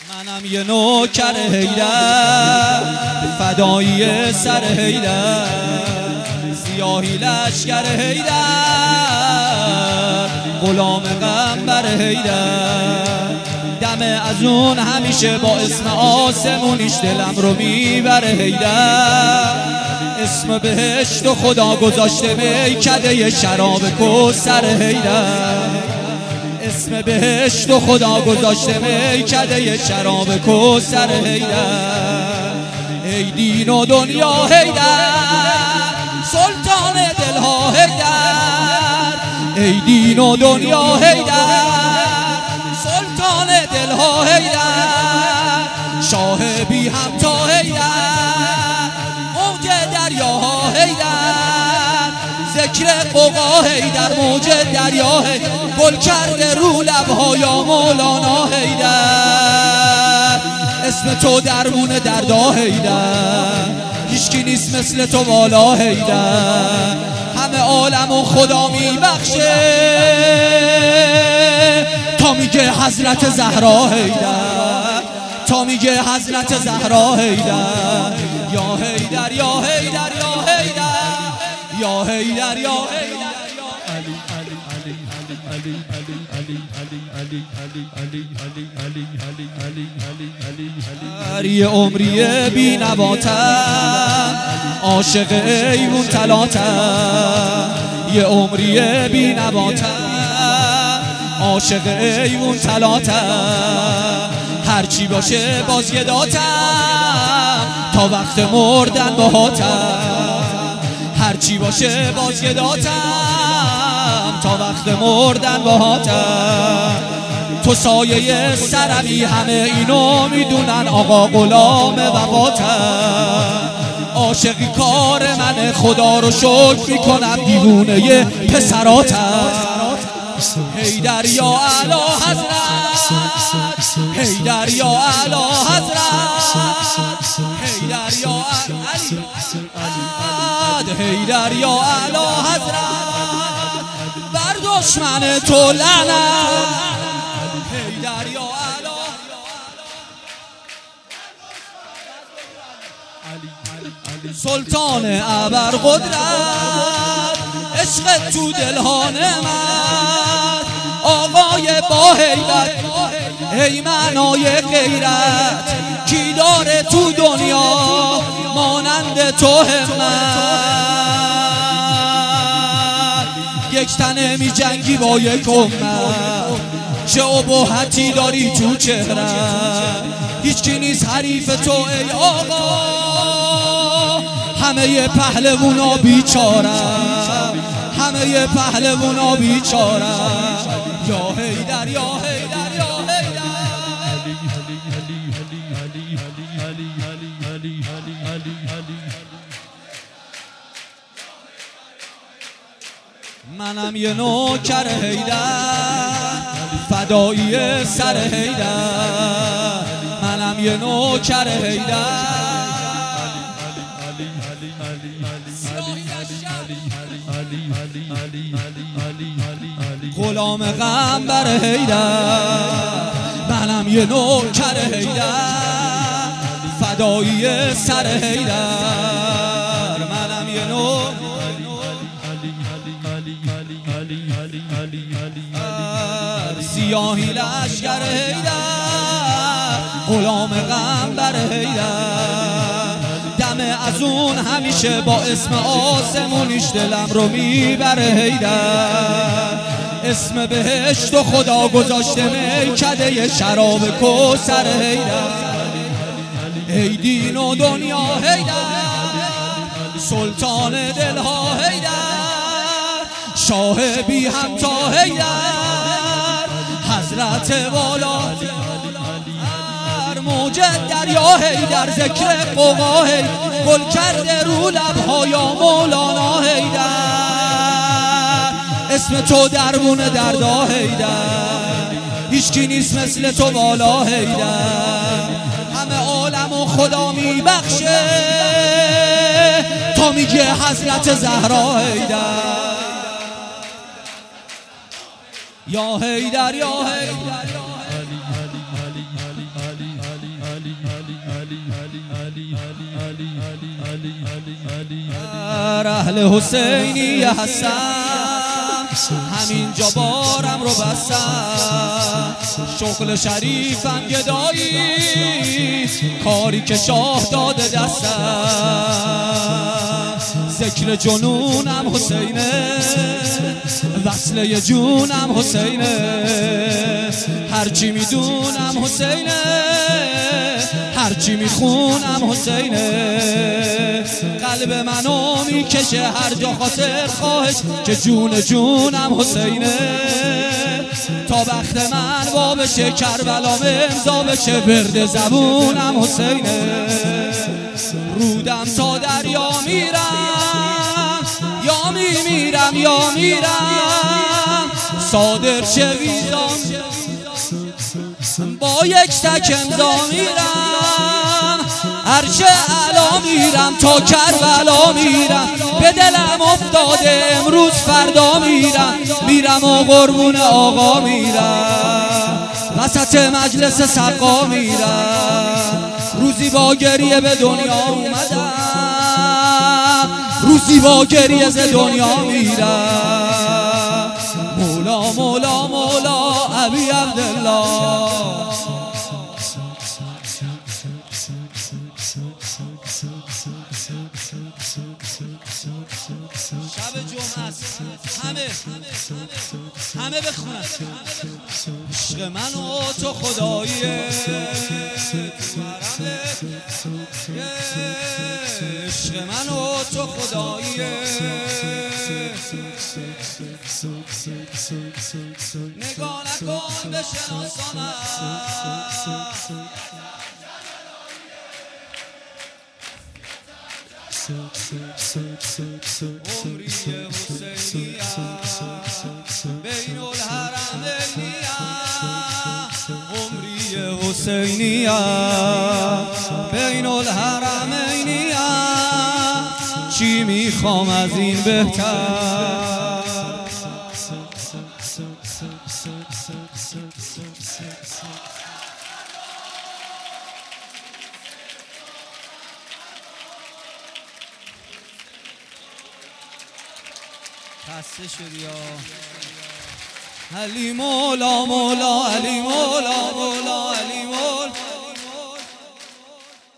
منم یه نوکر حیدر، فدایی سر حیدر، سیاهی لشکر حیدر، غلام قنبر حیدر. دم از اون همیشه با اسم آسمونیش دلم رو میبره حیدر. اسم بهشت و خدا گذاشته میکده شراب کوثر حیدر. اسم بهشت و خدا گذاشته میکده شراب کوثر حیدر. ای دین و دنیا حیدر، سلطان دلها حیدر. ای دین و دنیا حیدر، سلطان دلها حیدر. شاه بی همتا حیدر، موج دریاها حیدر. ذکر قوقا حیدر، موج دریا حیدر. گل کرده رو لبها یا مولانا حیدر. اسم تو درمون دردا حیدر، هیچکی نیست مثل تو والا حیدر. همه عالمو خدا میبخشه تا میگه حضرت زهرا حیدر، تا میگه حضرت زهرا حیدر. یا حیدر یا حیدر یا حیدر، یا حیدر یا حیدر. یه عمری بی نواتم، عاشق ایوون تلاتم. یه عمری بی نواتم، عاشق ایوون تلاتم. هرچی باشه باز گداتم تا وقت مردن باهاتم. هرچی باشه باز گداتم تا وقت مردن باهاتم. تو سایه سرمی، همه اینو میدونن آقا غلام وفاتم. عاشقی کار منه، خدا رو شکر میکنم دیوونه پسراتم. حیدر یا اعلی حضرت، حیدر یا اعلی حضرت، حیدر یا اعلی، حیدر یا اعلی حضرت. بر دشمن تو لعنت، حیدر یا اعلی. سلطان ابرقدرت، عشق تو دلها نعمت. آقای با هیبت، ای معنای غیرت. کی داره تو دنیا مانند تو همت؟ یک تنه می جنگی با یک امت، چه ابهتی داری تو چهره. هیچکی نیست حریف تو ای آقا، همه پهلوونا بیچاره، همه پهلوونا بیچاره. یا حیدر یا حیدر یا حیدر. منم یه نوکر حیدر، فدایی سر حیدر. منم یه نوکر حیدر، غلام قنبر حیدر. منم یه نوکر حیدر، فدایی سر حیدر. منم یه نوکر، سیاهی لشکر حیدر، غلام قنبر حیدر. دم از اون همیشه با اسم آسمونیش دلم رو میبره حیدر. اسم بهشت و خدا گذاشته میکده شراب کوثر حیدر. ای دین و دنیا حیدر، سلطان دلها حیدر. شاه بی همتا حیدر، حضرت والا موج دریا حیدر. ذکر قوقا حیدر، گل کرده رو لبها یا مولانا حیدر. اسم تو درمون دردا حیدر، هیچکی نیست مثل تو والا حیدر. همه عالمو خدا میبخشه تا میگه حضرت زهرا حیدر. یا حیدر یا حیدر. در اهل حسینی هستم، همینجا بارم رو بستم. شغل شریفم گدایی، کاری که شاه داده دستم. ذکر جنونم حسینه، وصله جونم حسینه. هرچی میدونم حسینه، هرچی میخونم حسینه. قلب منو میکشه هر جا خاطر خواهش که جون جونم حسینه. تا بخت من وا بشه، کربلام امضا بشه، ورد زبونم حسینه. رودم تا دریا میرم، یا میمیرم یا میرم. صادر چه ویزام با یک تک امضا میرم. عرش اعلا میرم، تا کربلا میرم. به دلم افتاده امروز فردا میرم. میرم و قربون آقا میرم، وسط مجلس سقا میرم. روزی با گریه به دنیا اومدم، روزی با گریه ز دنیا میرم. مولا مولا مولا ابی عبدالله. شب جمعه است، همه بخونن. عشق من و تو خداییه، عشق من و تو خداییه. نگاه نکن بشناسانم، عمری حسینیه بین الحرمینیه. عمری حسینیه بین الحرمینیه. چی میخوام از این بهتر؟ خسته شدی یا علی مولا مولا، علی مولا مولا، علی مولا.